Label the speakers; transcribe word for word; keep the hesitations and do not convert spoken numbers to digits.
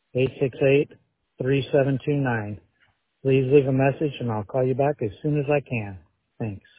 Speaker 1: eight six eight, three seven two nine. Please leave a message and I'll call you back as soon as I can. Thanks.